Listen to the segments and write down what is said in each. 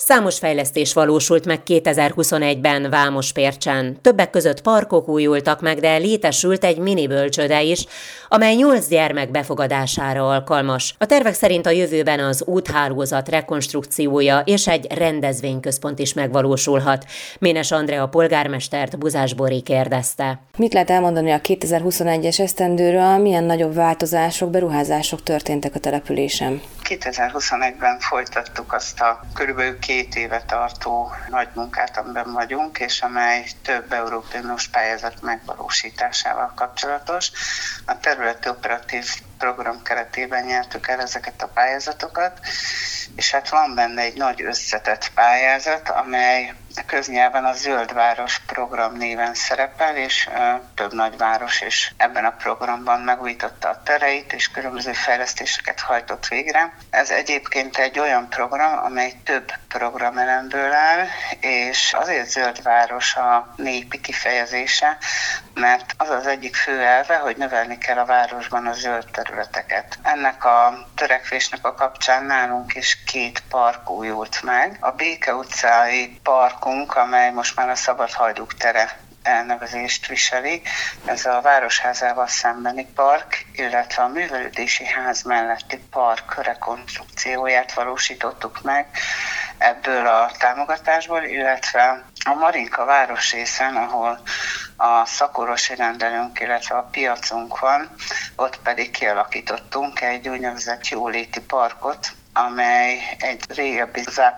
Számos fejlesztés valósult meg 2021-ben Vámospércsen. Többek között parkok újultak meg, de létesült egy mini bölcsőde is, amely 8 gyermek befogadására alkalmas. A tervek szerint a jövőben az úthálózat rekonstrukciója és egy rendezvényközpont is megvalósulhat. Ménes Andrea polgármestert Buzás Bori kérdezte. Mit lehet elmondani a 2021-es esztendőről, milyen nagyobb változások, beruházások történtek a településen? 2021-ben folytattuk azt a körülbelül 2 éve tartó nagy munkát, amiben vagyunk, és amely több Európai Uniós pályázat megvalósításával kapcsolatos. A területi operatív program keretében nyertük el ezeket a pályázatokat, és hát van benne egy nagy összetett pályázat, amely köznyelven a Zöld Város program néven szerepel, és több nagyváros is ebben a programban megújította a tereit, és különböző fejlesztéseket hajtott végre. Ez egyébként egy olyan program, amely több programelemből áll, és azért Zöld Város a népi kifejezése, mert az az egyik fő elve, hogy növelni kell a városban a zöld területeket. Ennek a törekvésnek a kapcsán nálunk is 2 park újult meg. A Béke utcai parkunk, amely most már a Szabadhajdúk tere elnevezést viseli, ez a Városházával szembeni park, illetve a Művelődési Ház melletti park rekonstrukcióját valósítottuk meg ebből a támogatásból, illetve a Marinka városrészen, ahol a szakorvosi rendelőnk, illetve a piacunk van, ott pedig kialakítottunk egy úgynevezett jóléti parkot, amely egy régebbi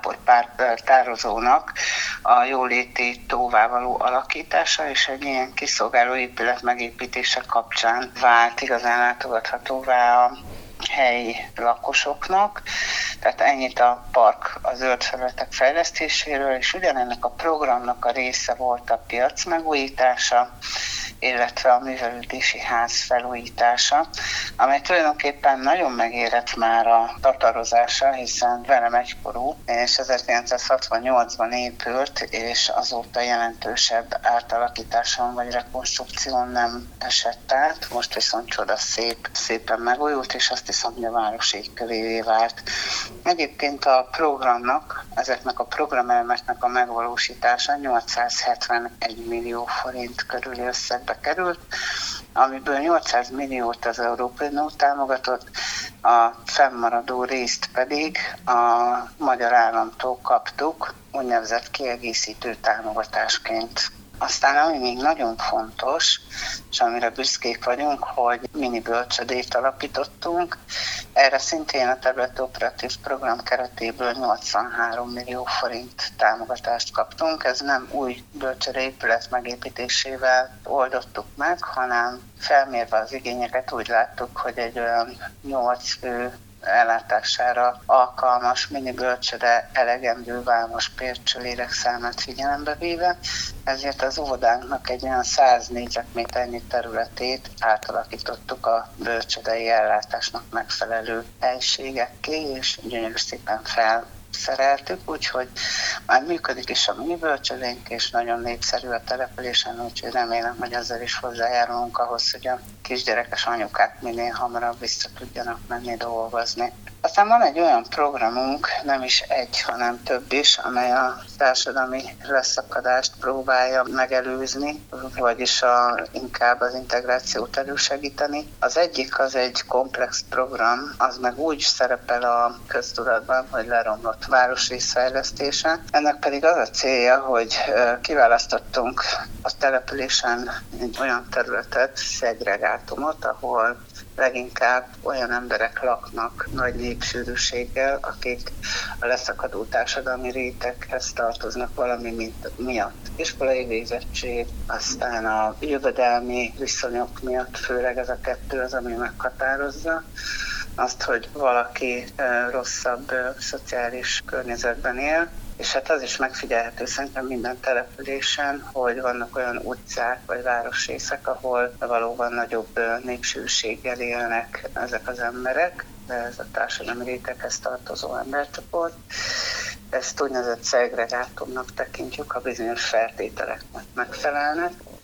záportározónak a jóléti tóvá való alakítása, és egy ilyen kiszolgáló épület megépítése kapcsán vált igazán látogathatóvá a helyi lakosoknak. Tehát ennyit a park a zöld felületek fejlesztéséről, és ugyanennek a programnak a része volt a piac megújítása, illetve a Művelődési Ház felújítása, amely tulajdonképpen nagyon megérett már a tatarozása, hiszen velem egykorú, és 1968-ban épült, és azóta jelentősebb átalakításon vagy rekonstrukción nem esett át. Most viszont csoda szépen megújult, és azt hiszem, hogy a város égkövévé vált. Egyébként a programnak, ezeknek a programelemeknek a megvalósítása 871 millió forint körüli összegbe került, amiből 800 milliót az Európai Unió támogatott, a fennmaradó részt pedig a magyar államtól kaptuk, úgynevezett kiegészítő támogatásként. Aztán ami még nagyon fontos, és amire büszkék vagyunk, hogy mini bölcsödét alapítottunk. Erre szintén a területi operatív program keretéből 83 millió forint támogatást kaptunk. Ez nem új bölcsödeépület megépítésével oldottuk meg, hanem felmérve az igényeket úgy láttuk, hogy egy olyan 8 fő ellátására alkalmas mini bölcsöde elegendő Vámospércső lélekszámát figyelembe véve, ezért az óvodánknak egy olyan 100 négyzetméternyi területét átalakítottuk a bölcsödei ellátásnak megfelelő helységekké, és gyönyörű szépen felszereltük, úgyhogy már működik is a mini bölcsödénk, és nagyon népszerű a településen, úgyhogy remélem, hogy ezzel is hozzájárulunk ahhoz, hogy a kisgyerekes anyukák minél hamarabb vissza tudjanak menni dolgozni. Aztán van egy olyan programunk, nem is egy, hanem több is, amely a társadalmi leszakadást próbálja megelőzni, vagyis inkább az integrációt elősegíteni. Az egyik az egy komplex program, az meg úgy szerepel a köztudatban, hogy leromlott városrészfejlesztése. Ennek pedig az a célja, hogy kiválasztottunk a településen egy olyan területet, szegregátumot, ahol leginkább olyan emberek laknak nagy népsűrűséggel, akik a leszakadó társadalmi réteghez tartoznak valami miatt. Iskolai végzettség, aztán a jövedelmi viszonyok miatt, főleg ez a 2 az, ami meghatározza azt, hogy valaki rosszabb szociális környezetben él, és hát az is megfigyelhető szerintem minden településen, hogy vannak olyan utcák vagy városrészek, ahol valóban nagyobb népsűrűséggel élnek ezek az emberek, de ez a társadalmi réteghez tartozó embercsoport. Ezt úgynevezett szegregátumnak tekintjük, ha bizonyos feltételeknek megfelelnek.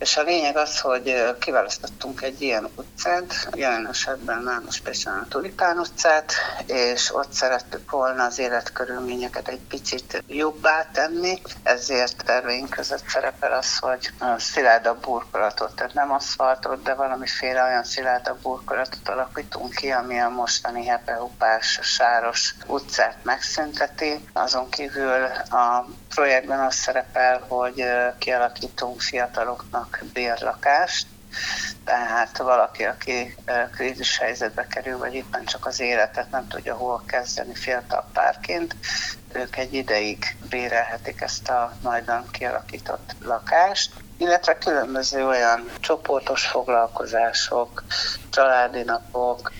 És a lényeg az, hogy kiválasztottunk egy ilyen utcát, jelen esetben Vámospécsen a Tulipán utcát, és ott szerettük volna az életkörülményeket egy picit jobbá tenni, ezért terveink között szerepel az, hogy szilárdabb burkolatot, tehát nem aszfaltot, de valamiféle olyan szilárdabb burkolatot alakítunk ki, ami a mostani hepehupás, sáros utcát megszünteti. Azon kívül a projektben az szerepel, hogy kialakítunk fiataloknak bérlakást, tehát valaki, aki krízis helyzetbe kerül, vagy éppen csak az életet nem tudja hol kezdeni fiatal párként, ők egy ideig bérelhetik ezt a majdan kialakított lakást, illetve különböző olyan csoportos foglalkozások, családi napok,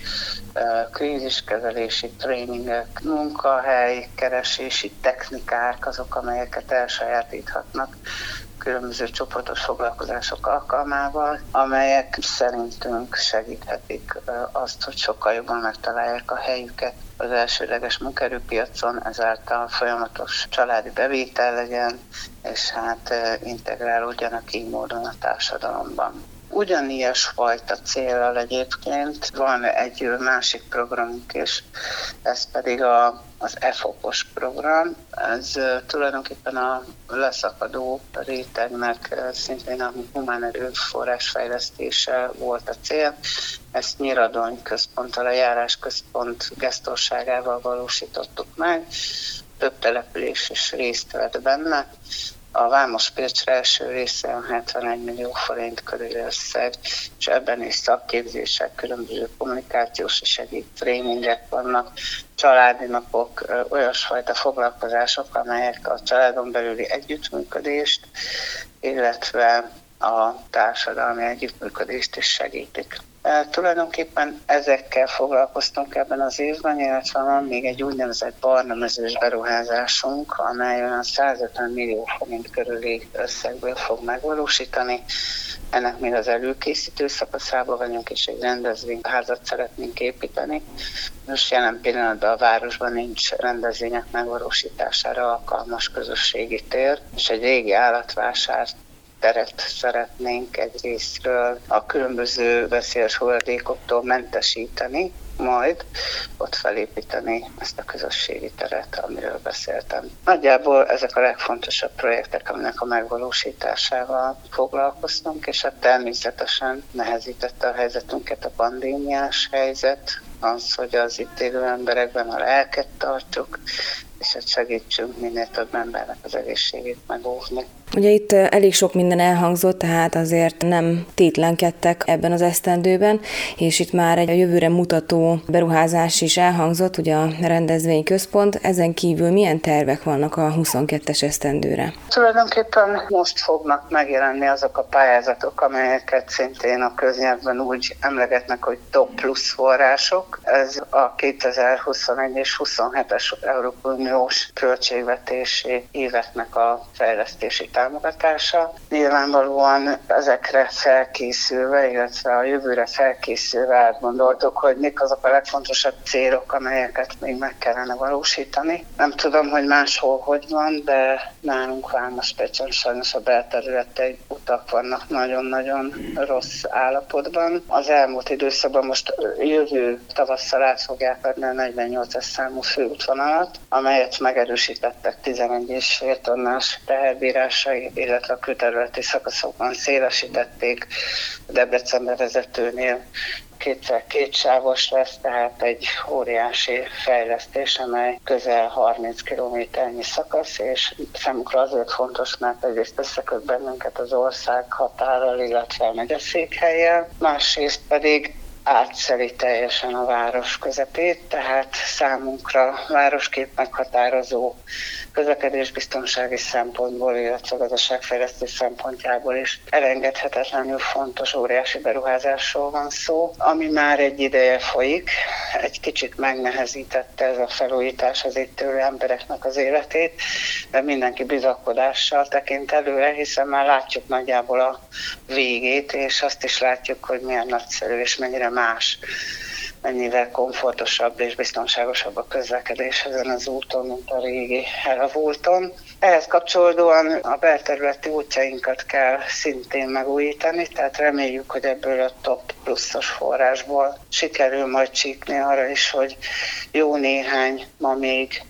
kríziskezelési tréningek, munkahely, keresési technikák, azok, amelyeket elsajátíthatnak különböző csoportos foglalkozások alkalmával, amelyek szerintünk segíthetik azt, hogy sokkal jobban megtalálják a helyüket az elsődleges munkaerőpiacon, ezáltal folyamatos családi bevétel legyen, és hát integrálódjanak így módon a társadalomban. Ugyanilyesfajta céllal egyébként van egy másik programunk is, ez pedig az EFOP-os program. Ez tulajdonképpen a leszakadó rétegnek szintén a humán erőforrás fejlesztése volt a cél. Ezt Nyiradony központtal, a járásközpont gesztorságával valósítottuk meg. Több település is részt vett benne. A Vámospécsre első része 71 millió forint körüli összeg, és ebben is szakképzések, különböző kommunikációs és egyéb tréningek vannak, családi napok, olyasfajta foglalkozások, amelyek a családon belüli együttműködést, illetve a társadalmi együttműködést is segítik. Tulajdonképpen ezekkel foglalkoztunk ebben az évben, illetve van még egy úgynevezett barnamezős beruházásunk, amely olyan 150 millió forint körüli összegből fog megvalósítani. Ennek még az előkészítő szakaszában vagyunk, és egy rendezvényházat szeretnénk építeni. Most jelen pillanatban a városban nincs rendezvények megvalósítására alkalmas közösségi tér, és egy régi állatvásár teret szeretnénk egyrésztről a különböző veszélyes hulladékoktól mentesíteni, majd ott felépíteni ezt a közösségi teret, amiről beszéltem. Nagyjából ezek a legfontosabb projektek, aminek a megvalósításával foglalkoztunk, és hát természetesen nehezítette a helyzetünket a pandémiás helyzet, az, hogy az itt élő emberekben a lelket tartsuk, és hogy segítsünk minél több embernek az egészségét megóvni. Ugye itt elég sok minden elhangzott, tehát azért nem tétlenkedtek ebben az esztendőben, és itt már egy a jövőre mutató beruházás is elhangzott, ugye a rendezvényközpont. Ezen kívül milyen tervek vannak a 22-es esztendőre? Tulajdonképpen most fognak megjelenni azok a pályázatok, amelyeket szintén a köznyelvben úgy emlegetnek, hogy top plusz források. Ez a 2021 és 27-es Európai Uniós költségvetési éveknek a fejlesztési támogatása. Nyilvánvalóan ezekre felkészülve, illetve a jövőre felkészülve átgondoltuk, hogy mik azok a legfontosabb célok, amelyeket még meg kellene valósítani. Nem tudom, hogy máshol hogy van, de nálunk Vámospécsen sajnos a belterületei utak vannak nagyon-nagyon rossz állapotban. Az elmúlt időszakban most jövő tavasszal át fogják adni a 48-as számú főútvonalat, amelyet megerősítettek 11,5 tonnás teherbírásai, illetve a külterületi szakaszokban szélesítették. Debrecenbe vezetőnél 2x2 sávos lesz, tehát egy óriási fejlesztés, amely közel 30 kilométernyi szakasz, és számunkra azért fontos, mert egyrészt összeköt bennünket az ország határral, illetve a megyeszékhellyel, másrészt pedig átszeli teljesen a város közepét, tehát számunkra városkép meghatározó közlekedésbiztonsági szempontból, illetve gazdaságfejlesztés szempontjából is elengedhetetlenül fontos, óriási beruházásról van szó, ami már egy ideje folyik. Egy kicsit megnehezítette ez a felújítás az itt élő embereknek az életét, de mindenki bizakodással tekint előre, hiszen már látjuk nagyjából a végét, és azt is látjuk, hogy milyen nagyszerű és mennyire más mennyivel komfortosabb és biztonságosabb a közlekedés ezen az úton, mint a régi elavulton. Ehhez kapcsolódóan a belterületi útjainkat kell szintén megújítani, tehát reméljük, hogy ebből a TOP pluszos forrásból sikerül majd csípni arra is, hogy jó néhány ma még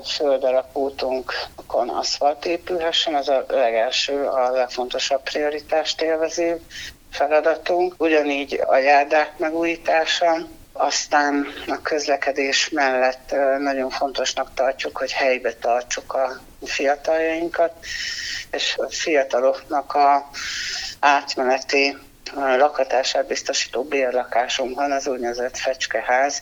földalapútunkon aszfalt épülhessen. Az a legelső, a legfontosabb prioritást élvező feladatunk. Ugyanígy a járdák megújítása, aztán a közlekedés mellett nagyon fontosnak tartjuk, hogy helybe tartsuk a fiataljainkat, és a fiataloknak a átmeneti lakhatását biztosító bérlakásunk van, az úgynevezett Fecskeház,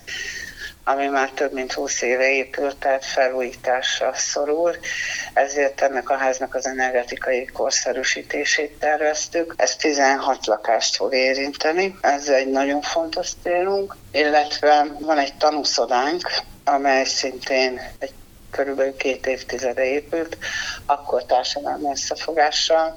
ami már több mint 20 éve épült, tehát felújításra szorul. Ezért ennek a háznak az energetikai korszerűsítését terveztük. Ez 16 lakást fog érinteni, ez egy nagyon fontos célunk, illetve van egy tanúszodánk, amely szintén egy körülbelül 2 évtizede épült, akkor társadalmi összefogással,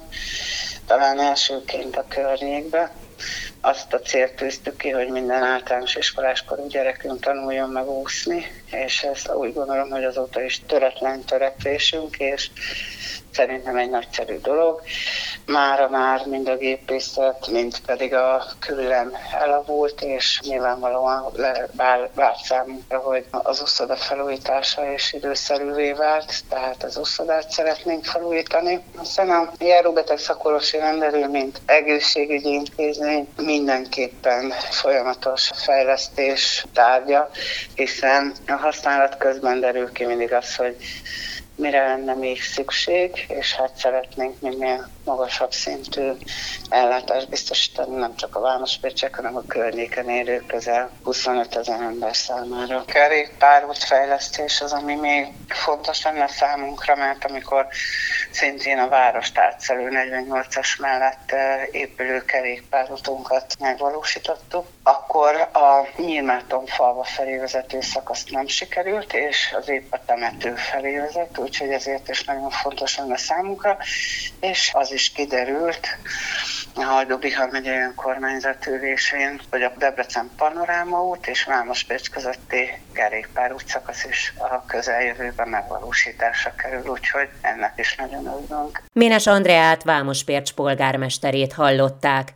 talán elsőként a környékbe. Azt a célt tűztük ki, hogy minden általános iskoláskorú gyerekünk tanuljon meg úszni, és ezt úgy gondolom, hogy azóta is töretlen törekvésünk, és szerintem egy nagyszerű dolog. Mára már mind a gépészet, mind pedig a küllem elavult, és nyilvánvalóan vált számunkra, hogy az uszoda felújítása is időszerűvé vált, tehát az uszodát szeretnénk felújítani. Aztán a járóbeteg szakorvosi rendelő, mint egészségügyi intézmény mindenképpen folyamatos fejlesztés tárgya, hiszen a használat közben derül ki mindig az, hogy mire lenne még szükség, és hát szeretnénk minél magasabb szintű ellátást biztosítani, nem csak a várospécsek, hanem a környéken élő közel 25 000 ember számára. A kerékpárút fejlesztés az, ami még fontos lenne számunkra, mert amikor szintén a várost átszelő 48-as mellett épülő kerékpárutunkat megvalósítottuk, akkor a Nyírmáton-falva felé vezető szakaszt nem sikerült, és az épp a temető felé vezet, úgyhogy ezért is nagyon fontos lenne számunkra, és az is kiderült a Hajdú-Bihar megyei önkormányzat ülésén, hogy a Debrecen Panoráma út és Vámospécs közötti kerékpárút szakasz is a közeljövőben megvalósításra kerül, úgyhogy ennek is nagyon örülünk. Ménes Andreát, Vámospécs polgármesterét hallották.